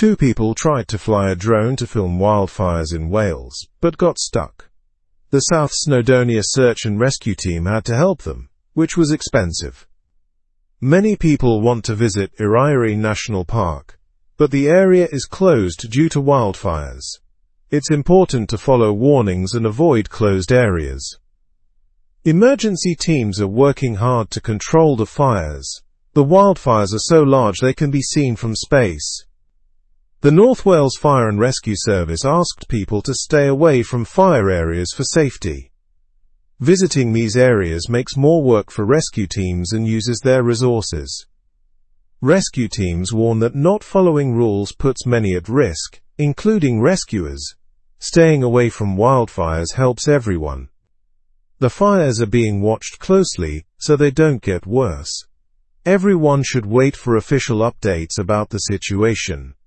Two people tried to fly a drone to film wildfires in Wales, but got stuck. The South Snowdonia search and rescue team had to help them, which was expensive. Many people want to visit Eryri National Park, but the area is closed due to wildfires. It's important to follow warnings and avoid closed areas. Emergency teams are working hard to control the fires. The wildfires are so large they can be seen from space. The North Wales Fire and Rescue Service asked people to stay away from fire areas for safety. Visiting these areas makes more work for rescue teams and uses their resources. Rescue teams warn that not following rules puts many at risk, including rescuers. Staying away from wildfires helps everyone. The fires are being watched closely, so they don't get worse. Everyone should wait for official updates about the situation.